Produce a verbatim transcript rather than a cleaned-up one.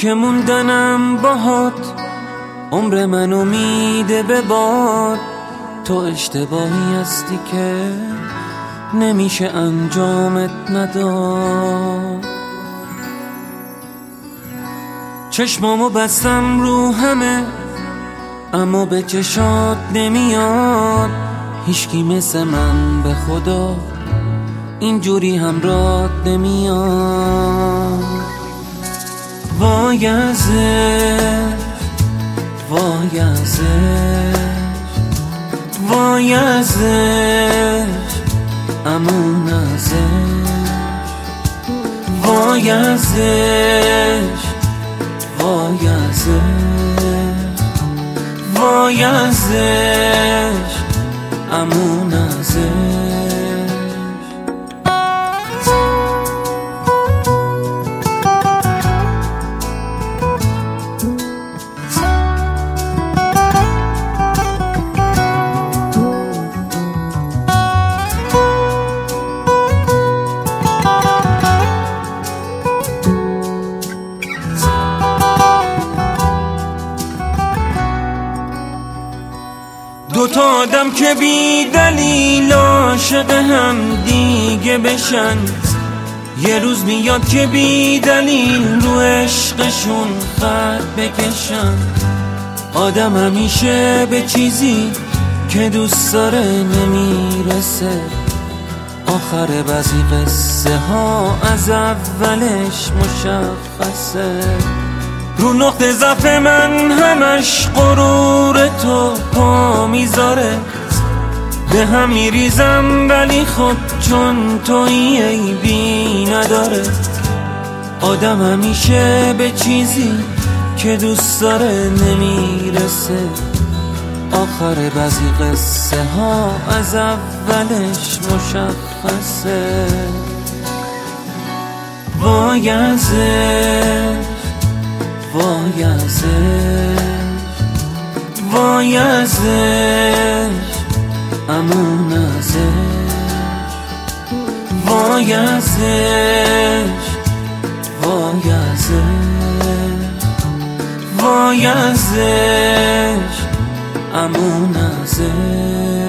که موندنم باهات عمر منو میده به باد. تو اشتباهی هستی که نمیشه انجامت نداد. چشمامو بستم رو همه اما به چشات نمیاد. هیچکی مثل من به خدا اینجوری همراهت نمیاد. وای ازش وای ازش وای ازش امون ازش وای ازش وای ازش وای ازش امون ازش. دوتا آدم که بی دلیل عاشق هم دیگه بشن، یه روز میاد که بی دلیل رو عشقشون خط بکشن. آدم همیشه به چیزی که دوست داره نمیرسه. آخر بعضی قصه ها از اولش مشخصه. رو نقطه ضعف من همش غرور تو پا میذاره. به هم میریزم ولی خب چون تویی عیبی نداره. آدم همیشه به چیزی که دوست داره نمیرسه. آخر بعضی قصه ها از اولش مشخصه. وای ازش وای ازش وای ازش امون ازش وای ازش وای ازش وای ازش امون ازش.